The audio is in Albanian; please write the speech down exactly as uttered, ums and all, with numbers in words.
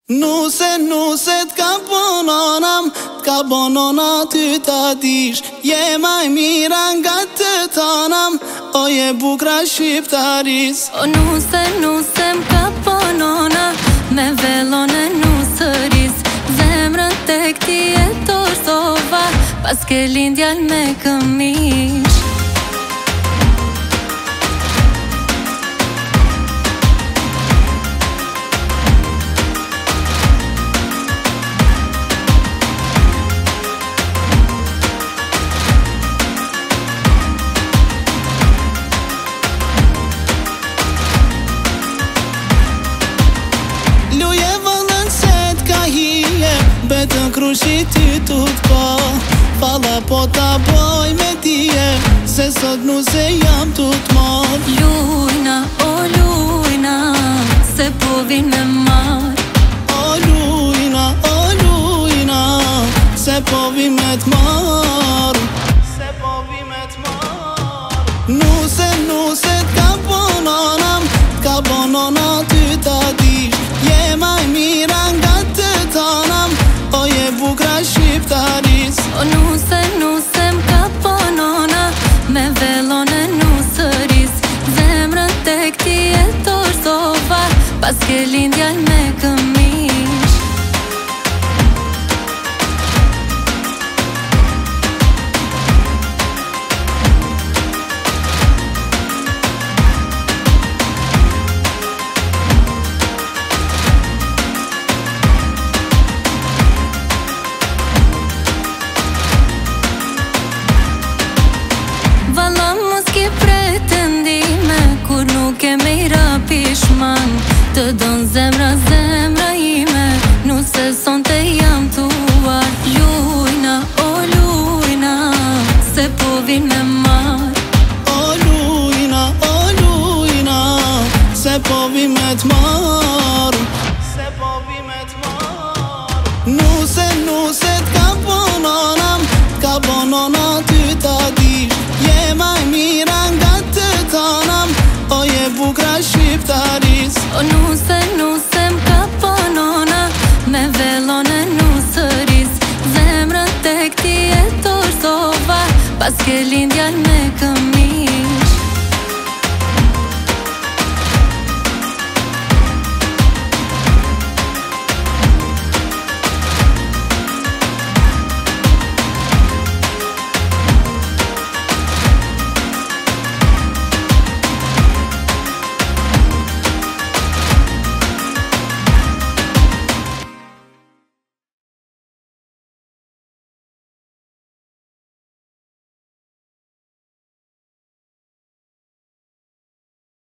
Nuse, nuse t'ka bononam, t'ka bonona ty ta dish. Je maj mira nga të tanam, o je bukra shqiptaris. O nuse, nuse m'ka bonona, me velon e nusëris. Zemrën tek ti e torsova, pas ke lindjal me këmish. Betën krushit ty tut pa, falla po ta boj me tije, se sot nuse jam tut mar. Lujna, o lujna, se po vin me mar. O lujna, o lujna, se po vin me t'mar. Se po vin me t'mar. Nuse, nuse t'ka bononam, t'ka bonona ty ta dish. Je maj mira nga të tanam, o je bukra shqiptaris. O nuse, nuse m'ka bonona, me velon e nusëris. Zemrën tek ti e torsova, pas ke lindjal me këmish. Kemi ra pishman, të don zemra, zemra ime, nuse son të jam tuar. Lujna, o lujna, se po vin me mar. O lujna, o lujna, se po vin me t'mar. Se po vin me t'mar. Nuse, nuse t'ka bononam, t'ka bonona ty ta dish. Je maj mira nga të tanam, o je bukra shqiptaris. O nuse, nuse m'ka bonona, me velon e nusëris. Zemrën tek ti e torsova, pas ke lind